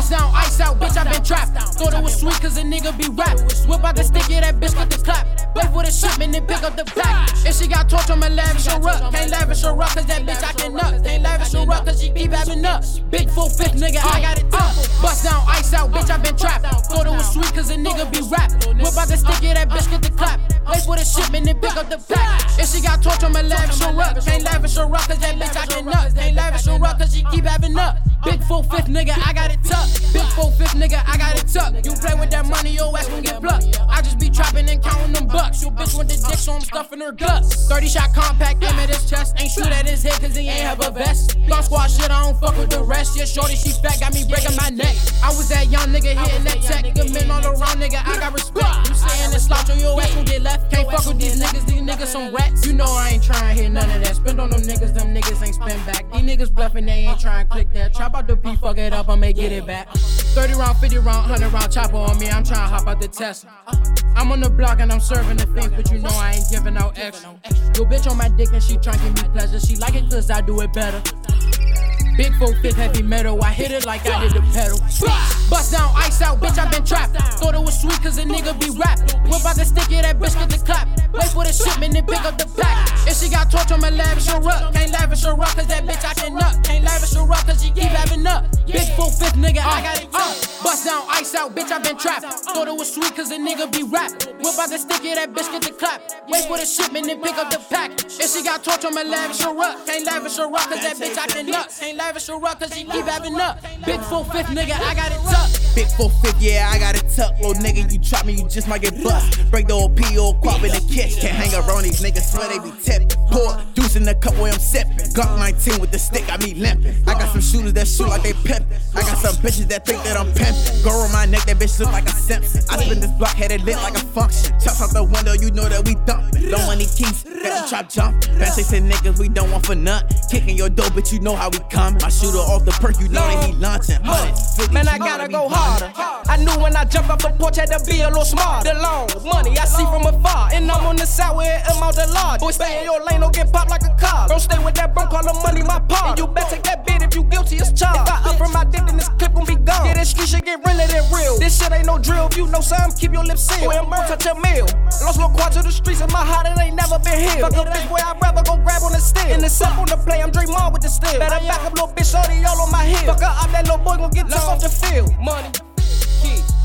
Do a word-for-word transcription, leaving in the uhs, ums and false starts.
Bust down, ice out, bitch, I been trapped. Thought it was sweet cause a nigga be rap. Whip out the sticky, that bitch got the clap. Wait for the shipment and pick up the pack. And she got torch on my lavish her up. Can't lavish her up cause that bitch I can up. Can't lavish her up cause she keep having up. Big full fifth nigga, I got it tough. Bust down, ice out, bitch, I been trapped. Thought it was sweet cause a nigga be rap. Whip out the sticky, that bitch get the clap. Wait for the shipment and pick up the pack. And she got torch on my lavish her up. Can't lavish her up cause that bitch I can up. Can't lavish her up cause she keep having up. Big full fifth nigga, I got it tough. Big full fifth nigga, I got it tough. You play with that money, your ass gon' get plucked. I just be trapping and counting them bucks. Your bitch want the dick, so I'm stuffing her guts. thirty shot compact, aim at his chest. Ain't shoot at his head cause he ain't have a vest. Thought squad shit, I don't fuck with the rest. Yeah, shorty, she fat, got me breaking my neck. I was that young nigga hitting that tech. Good men all around, nigga, I got respect. You saying this slouch or your ass gon' get left. Can't fuck with these niggas, these niggas some rats. You know I ain't trying to hear none of that. Spend on them niggas, them niggas ain't spin back. These niggas bluffing, they ain't trying to click that. Chop out the beef, fuck it up, I may get it back. thirty round, fifty round, one hundred round chopper on me, I'm trying to hop out the Tesla. I'm on the block and I'm serving the things, but you know I ain't giving out extra. Yo bitch on my dick and she tryna give me pleasure. She like it cause I do it better. Big full fifth heavy metal, I hit it like I hit the pedal. Bust down, ice out, bitch, I been trapped. Thought it was sweet cause a nigga be rap. Whip out the sticky, that bitch get the clap. Wait for the shipment and pick up the pack. And she got torch on my lavish her up. Can't lavish her up cause that bitch I can up. Can't lavish her up cause she keep having up. Big full fifth nigga, I got it tough. Bust down, ice out, bitch, I been trapped. Thought it was sweet cause a nigga be rap. Whip out the sticky, that bitch get the clap. Wait for the shipment and pick up the pack. And she got torch on my lavish her up. Can't lavish her up cause that bitch I can up. Can't lavish her up cause she keep having up. Big full fifth nigga, I got it tough. Big full fifth, yeah, I got it tucked. Little nigga, you trap me, you just might get bust. Break the old P O, quap in the catch. Can't hang around these niggas, swear they be tipping. Pour deuce in the cup where I'm sipping. Glock nineteen with the stick, I be limping. I got some shooters that shoot like they pimpin'. I got some bitches that think that I'm pimpin'. Girl on my neck, that bitch look like a Simpson. I spin this block, had it lit like a function. Chops out the window, you know that we thumpin'. Don't want any keys, got the trap jump. Fast say niggas, we don't want for none. Kicking your dough, bitch, you know how we comin'. My shooter off the perk, you know that he launching. Man, I gotta go harder. I knew when I jumped off the porch, had to be a little smarter. The long money I see from afar, and I'm on the side where it amount to large. Boy, stay in your lane, don't get popped like a car. Don't stay with that bro, call the money my part. And you bet take that bid if you guilty as charged. If I up from my dick, then this clip gon' be gone. Yeah, this street shit get realer than real. This shit ain't no drill. If you know something, keep your lips sealed. Boy, I'm on touch a meal. Lost little quad to the streets, and my heart it ain't never been healed. Fuck a bitch, boy, I'd rather go grab on the steel. In the up on the play, I'm Draymond with the steel. Better back up, little bitch, shorty all on my heel. Fuck her up, that little boy gon' get took off the field. Money, keys.